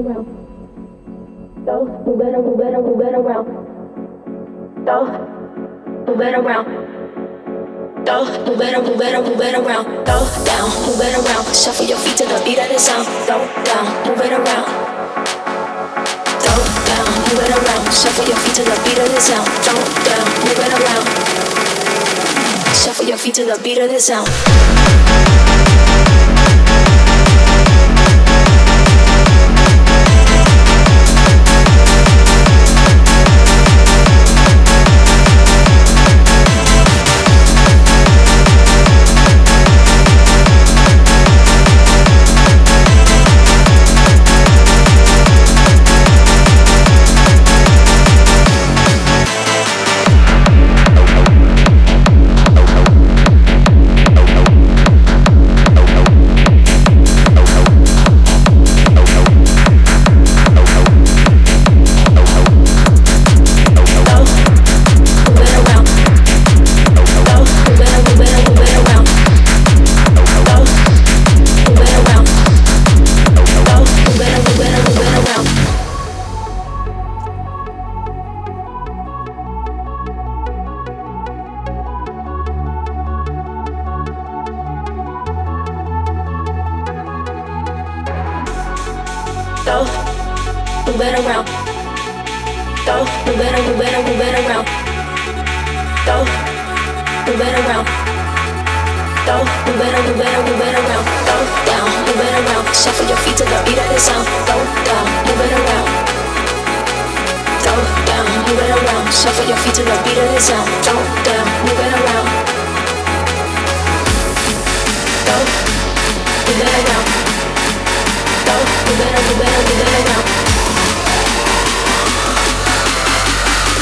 Go, move it, move it, move it around. Go, move it around. Go, move it, move it, move it around. Go down, move it around. Shuffle your feet to the beat of the sound. Go down, move it around. Go down, move it around. Shuffle your feet to the beat of the sound. Go down, move it around. Shuffle your feet to the beat of the sound. Go, move it around. Go, move it, move it, move it around. Go, move it around. Go, move it, move it, move it around. Go down, move it around. Shuffle your feet to the beat of the sound. Go down, move it around. Go down, move it around. Shuffle your feet to the beat of the sound. Go down, move it around. Go, move it around. Go, move it, move it, move it around.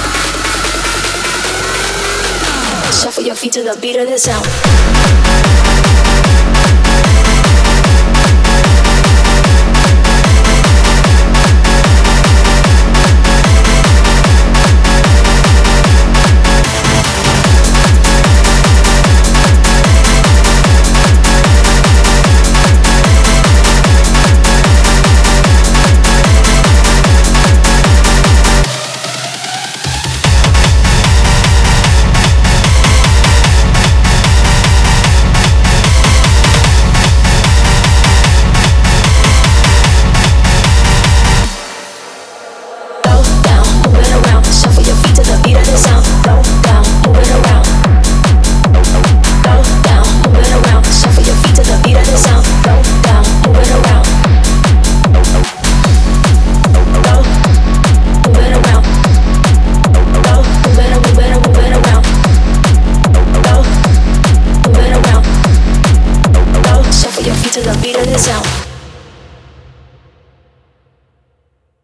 Shuffle your feet to the beat of the sound.